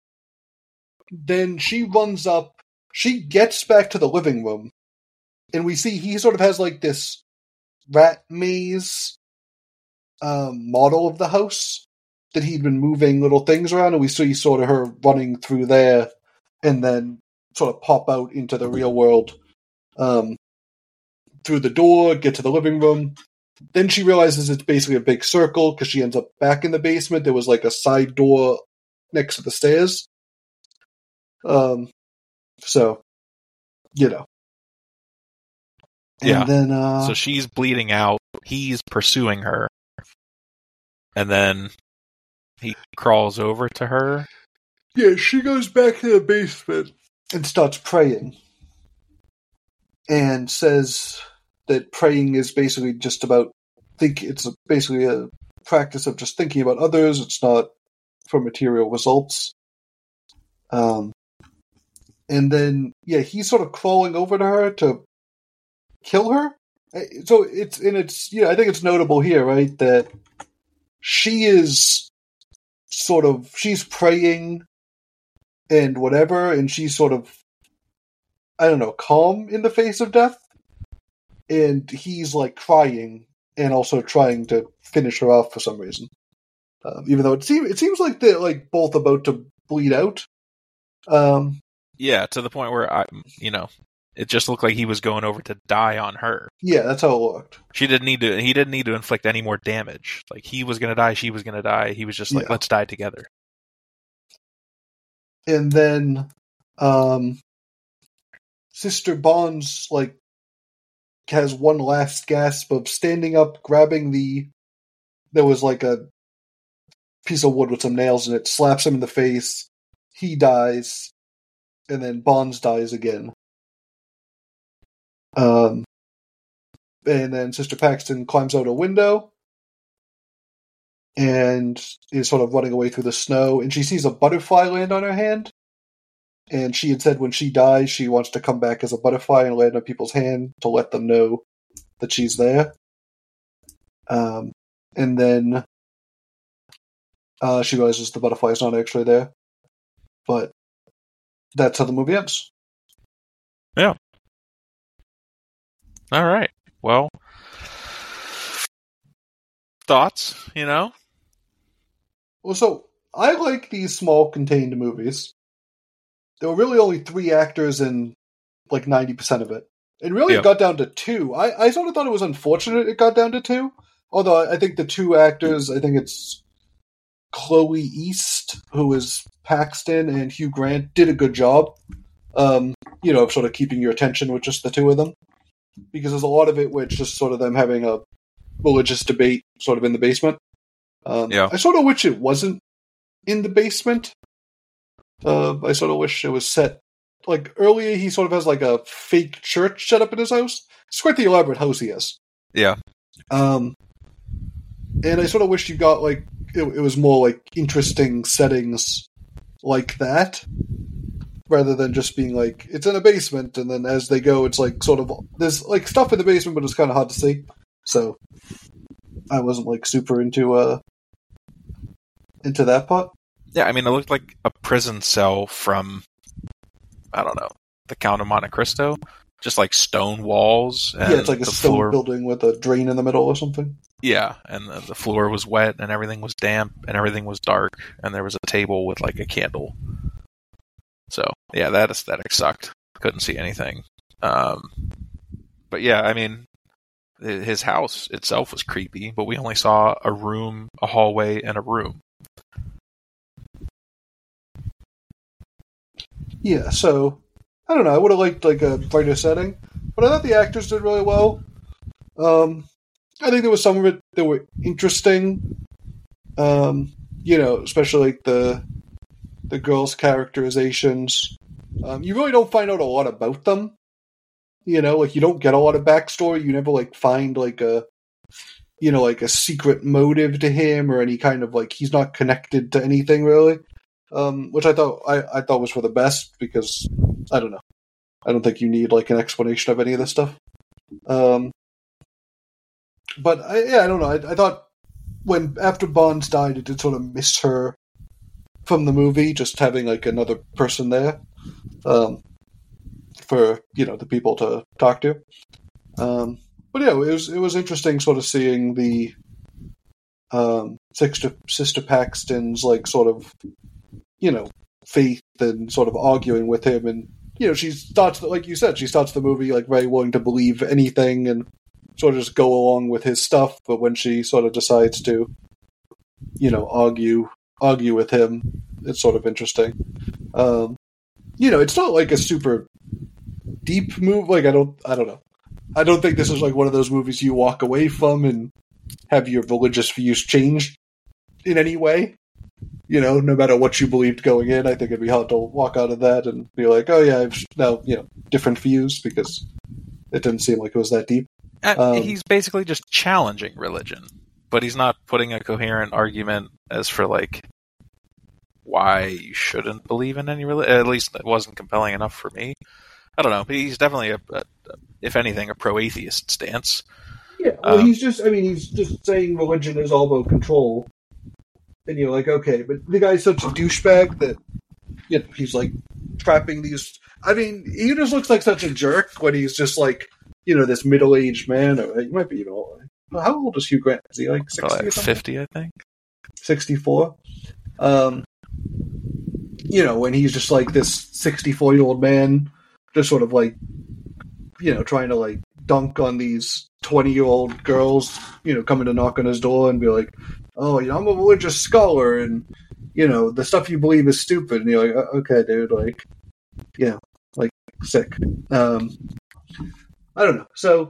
Then she runs up, she gets back to the living room, and we see he sort of has, like, this rat maze um, model of the house that he'd been moving little things around, and we see sort of her running through there and then sort of pop out into the real world um, through the door, get to the living room. Then she realizes it's basically a big circle because she ends up back in the basement. There was like a side door next to the stairs. Um, so, you know. And yeah. then, uh, so she's bleeding out. He's pursuing her. And then he crawls over to her. Yeah, she goes back to the basement and starts praying. And says that praying is basically just about think. It's basically a practice of just thinking about others. It's not for material results. Um, and then yeah, he's sort of crawling over to her to kill her. So it's and it's yeah, I think it's notable here, right, that she is sort of she's praying and whatever, and she's sort of I don't know, calm in the face of death, and he's like crying and also trying to finish her off for some reason. Um, even though it seems it seems like they're like both about to bleed out. Um, yeah, to the point where I, you know, it just looked like he was going over to die on her. Yeah, that's how it looked. She didn't need to. He didn't need to inflict any more damage. Like he was going to die, she was going to die. He was just like, yeah. let's die together. And then, um. Sister Bonds, like, has one last gasp of standing up, grabbing the... There was, like, a piece of wood with some nails in it, slaps him in the face, he dies, and then Bonds dies again. Um, and then Sister Paxton climbs out a window, and is sort of running away through the snow, and she sees a butterfly land on her hand. And she had said when she dies, she wants to come back as a butterfly and land on people's hand to let them know that she's there. Um, and then uh, she realizes the butterfly is not actually there. But that's how the movie ends. Yeah. All right. Well, thoughts, you know? Well, so I like these small contained movies. There were really only three actors in like ninety percent of it. It really Yep. got down to two. I, I sort of thought it was unfortunate it got down to two. Although I think the two actors, I think it's Chloe East, who is Paxton, and Hugh Grant, did a good job. Um, you know, of sort of keeping your attention with just the two of them. Because there's a lot of it where it's just sort of them having a religious debate sort of in the basement. Um, Yeah. I sort of wish it wasn't in the basement. Uh, I sort of wish it was set like earlier. He sort of has like a fake church set up in his house. It's quite the elaborate house he has. Yeah. Um, and I sort of wish you got like it, it was more like interesting settings like that, rather than just being like it's in a basement, and then as they go, it's like sort of there's like stuff in the basement, but it's kind of hard to see. So I wasn't like super into uh into that part. Yeah, I mean, it looked like a prison cell from, I don't know, the Count of Monte Cristo. Just like stone walls. And yeah, it's like a the stone floor... building with a drain in the middle or something. Yeah, and the, the floor was wet, and everything was damp, and everything was dark, and there was a table with like a candle. So, yeah, that aesthetic sucked. Couldn't see anything. Um, but yeah, I mean, his house itself was creepy, but we only saw a room, a hallway, and a room. Yeah, so I don't know. I would have liked like a brighter setting, but I thought the actors did really well. Um, I think there was some of it that were interesting. Um, you know, especially like the the girls' characterizations. Um, you really don't find out a lot about them. You know, like you don't get a lot of backstory. You never like find like a you know like a secret motive to him or any kind of like he's not connected to anything really. Um, which I thought I, I thought was for the best because I don't know. I don't think you need like an explanation of any of this stuff. Um, but I, yeah, I don't know. I, I thought when after Bonds died, it did sort of miss her from the movie, just having like another person there um, for you know the people to talk to. Um, but yeah, it was it was interesting sort of seeing the um, sister sister Paxton's like sort of. You know, faith and sort of arguing with him, and you know, she starts like you said, she starts the movie like very willing to believe anything and sort of just go along with his stuff. But when she sort of decides to, you know, argue argue with him, it's sort of interesting. Um, you know, it's not like a super deep move. Like I don't, I don't know. I don't think this is like one of those movies you walk away from and have your religious views changed in any way. You know, no matter what you believed going in, I think it'd be hard to walk out of that and be like, oh yeah, I've now, you know, different views, because it didn't seem like it was that deep. Uh, Um, he's basically just challenging religion, but he's not putting a coherent argument as for, like, why you shouldn't believe in any religion. At least it wasn't compelling enough for me. I don't know. But he's definitely, a, a, if anything, a pro-atheist stance. Yeah, well, Um, he's just, I mean, he's just saying religion is all about control. And you're like, okay, but the guy's such a douchebag that, you know, he's like trapping these. I mean, he just looks like such a jerk when he's just like, you know, this middle-aged man, or he might be even older. How old is Hugh Grant? Is he like sixty? like fifty, I think. sixty-four. Um, you know, when he's just like this sixty-four-year-old man, just sort of like, you know, trying to like dunk on these twenty-year-old girls, you know, coming to knock on his door and be like, oh, you know, I'm a religious scholar, and, you know, the stuff you believe is stupid. And you're like, okay, dude, like, yeah, like, sick. Um, I don't know. So,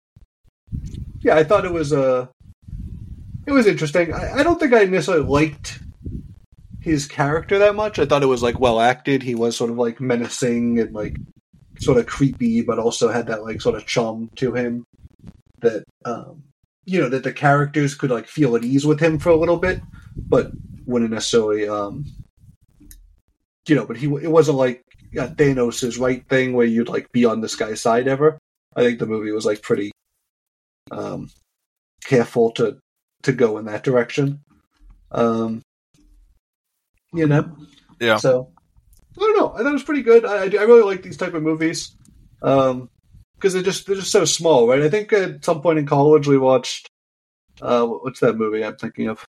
yeah, I thought it was, uh, it was interesting. I, I don't think I necessarily liked his character that much. I thought it was, like, well acted. He was sort of, like, menacing and, like, sort of creepy, but also had that, like, sort of charm to him that, um, you know, that the characters could, like, feel at ease with him for a little bit, but wouldn't necessarily, um, you know, but he it wasn't like uh, Thanos' right thing where you'd, like, be on this guy's side ever. I think the movie was, like, pretty um, careful to, to go in that direction. Um, you know? Yeah. So, I don't know. I thought it was pretty good. I, I really like these type of movies. Um, because they're just they're just so small, right? I think at some point in college we watched uh, what's that movie I'm thinking of?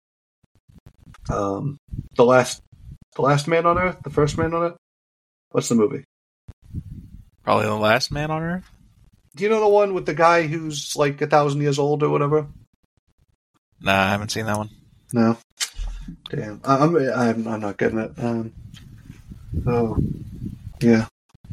Um, the last the last Man on Earth, the first Man on Earth. What's the movie? Probably The Last Man on Earth. Do you know the one with the guy who's like a thousand years old or whatever? Nah, I haven't seen that one. No. Damn, I'm I'm I'm not getting it. Um, oh, yeah.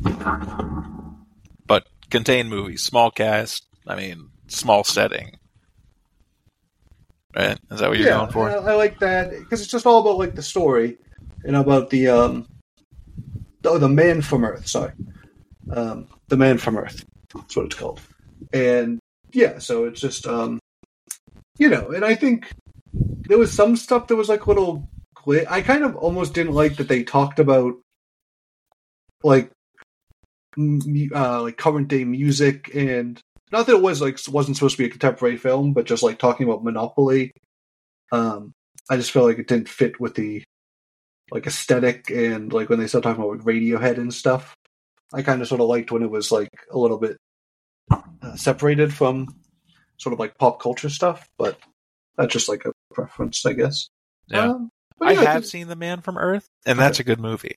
But contained movies, small cast. I mean, small setting. Right? Is that what you're yeah, going for? I, I like that because it's just all about like the story and about the um, oh, the Man from Earth. Sorry, um, the Man from Earth. That's what it's called. And yeah, so it's just um, you know, and I think there was some stuff that was like little. I kind of almost didn't like that they talked about like uh, like current day music, and not that it was like wasn't supposed to be a contemporary film, but just like talking about Monopoly. Um, I just felt like it didn't fit with the like aesthetic, and like when they started talking about like, Radiohead and stuff. I kind of sort of liked when it was like a little bit uh, separated from sort of like pop culture stuff, but that's just like a preference, I guess. Yeah. Um, I yeah, I have think... seen The Man from Earth, and okay. that's a good movie.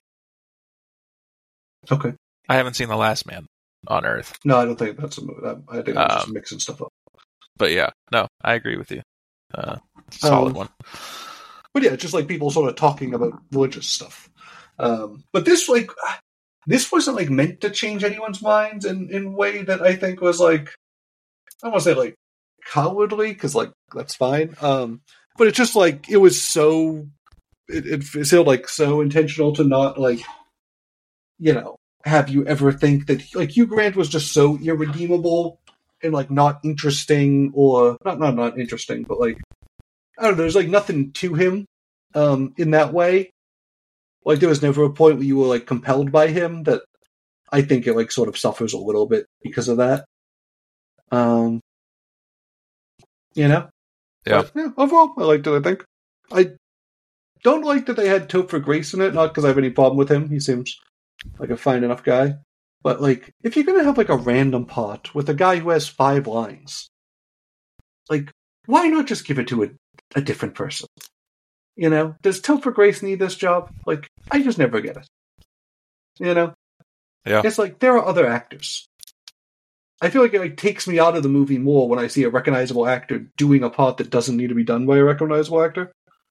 Okay. I haven't seen The Last Man on Earth. No, I don't think that's a movie. I think I'm just um, mixing stuff up. But yeah, no, I agree with you. Uh, solid um, one. But yeah, just like people sort of talking about religious stuff. Um, but this, like, this wasn't like meant to change anyone's minds in in a way that I think was like, I don't want to say like cowardly, because like that's fine. Um, but it's just like it was so. It, it felt like so intentional to not like, you know, have you ever think that like Hugh Grant was just so irredeemable and like not interesting, or not not not interesting, but like I don't know, there's like nothing to him um, in that way. Like there was never a point where you were like compelled by him. That I think it like sort of suffers a little bit because of that. Um, you know, yeah. But, yeah. Overall, I liked it. I think I. Don't like that they had Topher Grace in it, not because I have any problem with him. He seems like a fine enough guy. But, like, if you're going to have, like, a random part with a guy who has five lines, like, why not just give it to a, a different person? You know? Does Topher Grace need this job? Like, I just never get it. You know? Yeah. It's like, there are other actors. I feel like it like, takes me out of the movie more when I see a recognizable actor doing a part that doesn't need to be done by a recognizable actor.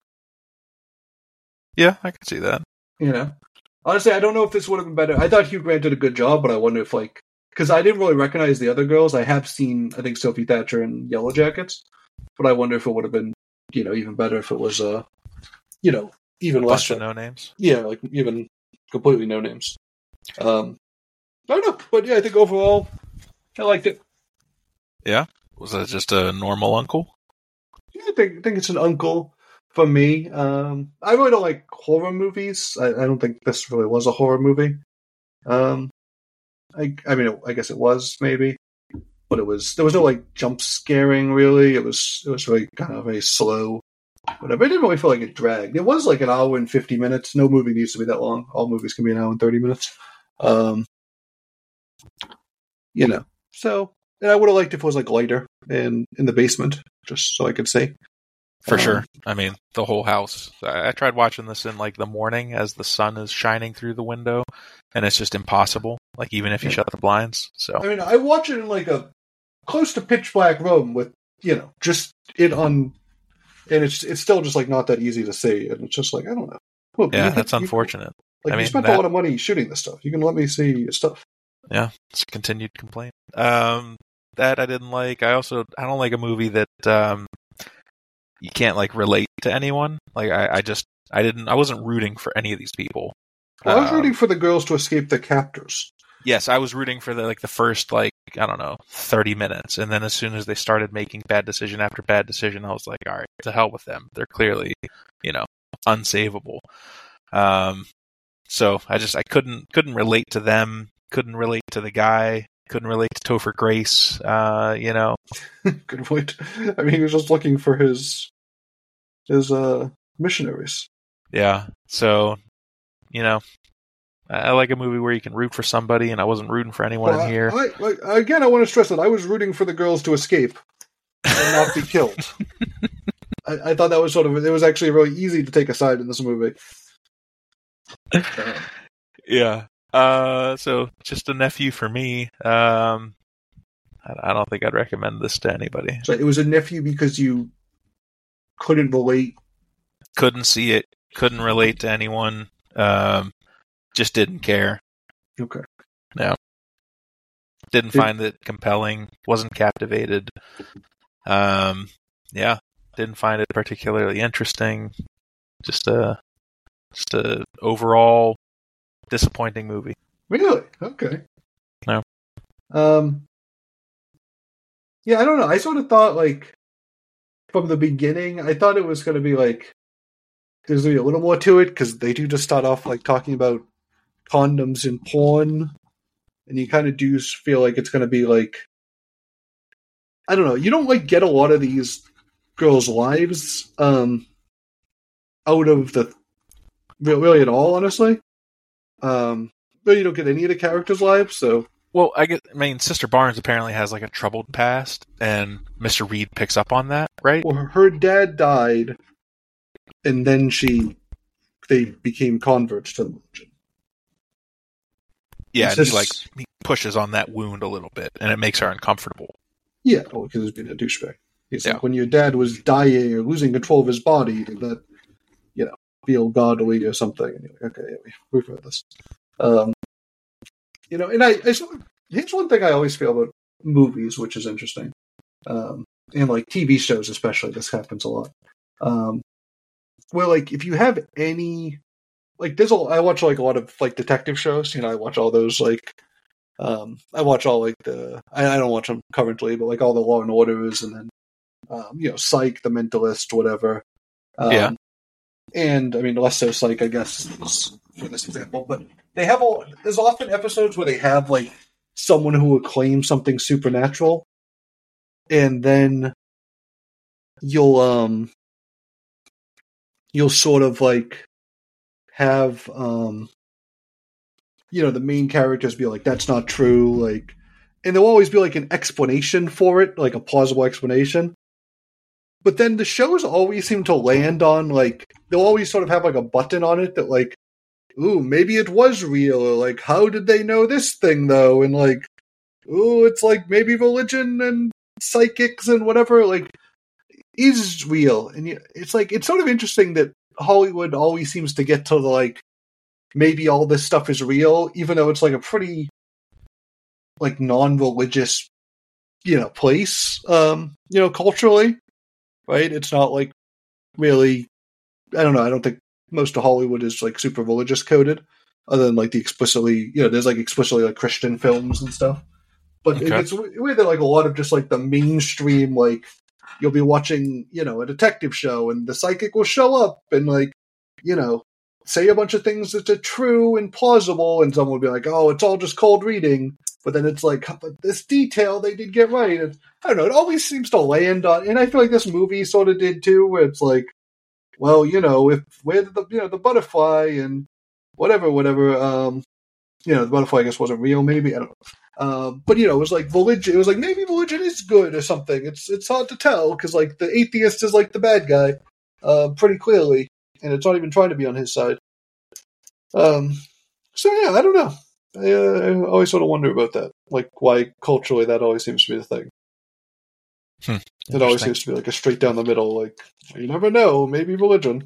Yeah, I can see that. You know, honestly, I don't know if this would have been better. I thought Hugh Grant did a good job, but I wonder if, like, because I didn't really recognize the other girls. I have seen, I think, Sophie Thatcher in Yellow Jackets, but I wonder if it would have been, you know, even better if it was, uh, you know, even A less bunch of so. no names. Yeah, like even completely no names. Um, I don't know, but yeah, I think overall, I liked it. Yeah, was that just a normal uncle? Yeah, I think I think it's an uncle for me. Um, I really don't like horror movies. I, I don't think this really was a horror movie. Um, I I mean, I guess it was maybe, but it was there was no like jump scaring really. It was it was very kind of very slow. Whatever. It didn't really feel like it dragged. It was like an hour and fifty minutes. No movie needs to be that long. All movies can be an hour and thirty minutes. Um, you know. So, and I would have liked if it was like lighter and in the basement, just so I could see. For Um, sure. I mean, the whole house. I, I tried watching this in like the morning as the sun is shining through the window, and it's just impossible. Like even if you Yeah. shut the blinds. So I mean, I watch it in like a close to pitch black room with you know just it on, and it's it's still just like not that easy to see, and it's just like I don't know. Look, yeah, you- that's you- unfortunate. Like I you mean, spent that- a lot of money shooting this stuff. You can let me see your stuff. Yeah, it's a continued complaint. Um, that I didn't like. I also I don't like a movie that um you can't like relate to anyone. Like I, I just I didn't I wasn't rooting for any of these people. Well, I was Um, rooting for the girls to escape their captors. Yes, I was rooting for the like the first like I don't know thirty minutes, and then as soon as they started making bad decision after bad decision, I was like, all right, to hell with them. They're clearly you know unsavable. Um, so I just I couldn't couldn't relate to them. Couldn't relate to the guy. Couldn't relate to Topher Grace. Uh, you know. Good point. I mean, he was just looking for his his uh, missionaries. Yeah. So, you know, I, I like a movie where you can root for somebody, and I wasn't rooting for anyone Well, in here. I, I, like, again, I want to stress that I was rooting for the girls to escape and not be killed. I, I thought that was sort of it was actually really easy to take a side in this movie. Uh, Yeah. Uh, so just a nephew for me. Um, I, I don't think I'd recommend this to anybody. so it was a nephew because you couldn't relate. Couldn't see it. Couldn't relate to anyone. Um, just didn't care. Okay. Didn't Did- find it compelling. Wasn't captivated. Um, yeah. Didn't find it particularly interesting. Just a, just a overall disappointing movie. Really? Okay. No. Um. Yeah, I don't know. I sort of thought like from the beginning, I thought it was going to be like there's going to be a little more to it because they do just start off like talking about condoms and porn, and you kind of do feel like it's going to be like I don't know. You don't like get a lot of these girls' lives um out of the really at all, honestly. Um, but you don't get any of the characters' lives, so. Well, I get. I mean, Sister Barnes apparently has like a troubled past, and Mister Reed picks up on that, right? Well, her dad died, and then she, they became converts to the religion. Yeah, It's and just- he like he pushes on that wound a little bit, and it makes her uncomfortable. Yeah, well, because he's being a douchebag. He's Yeah. like, when your dad was dying or losing control of his body, did that, you know, feel godly or something? And you're like, okay, yeah, we- we've heard this. Um, you know, and I, I sort of, here's one thing I always feel about movies, which is interesting. Um, and like T V shows, especially, this happens a lot. Um, where like, if you have any, like, there's a, I watch like a lot of like detective shows, you know, I watch all those like, um, I watch all like the, I, I don't watch them currently, but like all the Law and Orders and then, um, you know, Psych, The Mentalist, whatever. Um, Yeah. And I mean, less so Psych, I guess, is for this example, but they have all, there's often episodes where they have like someone who will claim something supernatural, and then you'll, um, you'll sort of like have, um, you know, the main characters be like, that's not true, like, and there'll always be like an explanation for it, like a plausible explanation. But then the shows always seem to land on like, they'll always sort of have like a button on it that like, ooh, maybe it was real, or like, how did they know this thing though? And like, ooh, it's like maybe religion and psychics and whatever, like, is real. And you, it's like, it's sort of interesting that Hollywood always seems to get to the like, maybe all this stuff is real, even though it's like a pretty like non-religious, you know, place, um, you know, culturally, right? It's not like really, I don't know, I don't think most of Hollywood is like super religious coded, other than like the explicitly, you know, there's like explicitly like Christian films and stuff. But Okay. it's weird that like a lot of just like the mainstream, like you'll be watching, you know, a detective show and the psychic will show up and like, you know, say a bunch of things that are true and plausible, and someone will be like, oh, it's all just cold reading. But then it's like, but this detail they did get right. And I don't know, it always seems to land on, and I feel like this movie sort of did too, where it's like, well, you know, if where did the, you know, the butterfly and whatever, whatever, um, you know, the butterfly I guess wasn't real, maybe, I don't know. Um, but you know, it was like religion. It was like maybe religion is good or something. It's it's hard to tell because like the atheist is like the bad guy, uh, pretty clearly, and it's not even trying to be on his side. Um, so yeah, I don't know. I, uh, I always sort of wonder about that, like why culturally that always seems to be the thing. Hmm, it always seems to be like a straight down the middle. Like you never know, maybe religion.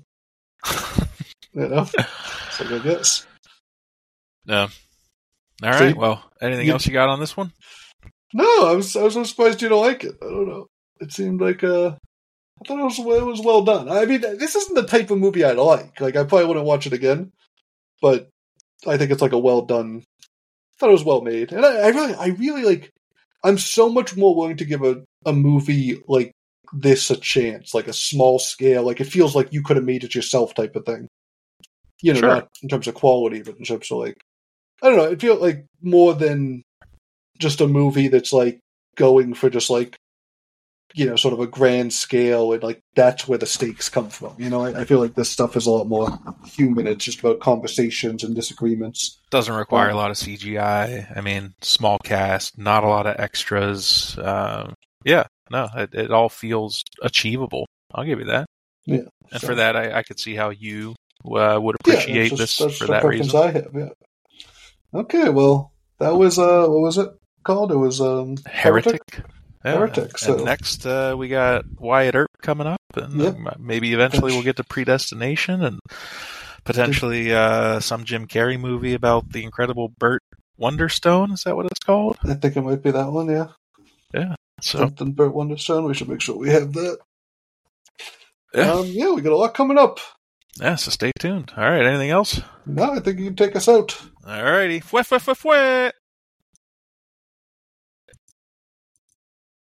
You know, so I guess. Yeah. All right. So, well, anything you, else you got on this one? No, I was I was so surprised you don't like it. I don't know. It seemed like uh, I thought it was it was well done. I mean, this isn't the type of movie I like. Like, I probably wouldn't watch it again, but I think it's like a well done. I thought it was well made, and I, I really, I really like. I'm so much more willing to give a, a movie like this a chance, like a small scale. Like, it feels like you could have made it yourself, type of thing. You know, sure. Not in terms of quality, but in terms of like. I don't know, it feels like more than just a movie that's like going for just like, you know, sort of a grand scale, and like that's where the stakes come from. You know, I, I feel like this stuff is a lot more human. It's just about conversations and disagreements. Doesn't require um, a lot of C G I. I mean, small cast, not a lot of extras. Um, yeah, no, it, it all feels achievable. I'll give you that. Yeah. And so. for that, I, I could see how you uh, would appreciate yeah, that's just, this that's for the that preference reason. I have, yeah. Okay, well, that was, uh, what was it called? It was, um, Heretic. Heretic. Yeah. Heretic. So. And next, uh, we got Wyatt Earp coming up, and yep. uh, maybe eventually we'll get to Predestination, and potentially uh, some Jim Carrey movie about the incredible Burt Wonderstone. Is that what it's called? I think it might be that one, yeah. Yeah. So. Something Burt Wonderstone. We should make sure we have that. Yeah. Um, yeah, we got a lot coming up. Yeah, so stay tuned. All right, anything else? No, I think you can take us out. All righty. Fue, fue, fue, fue.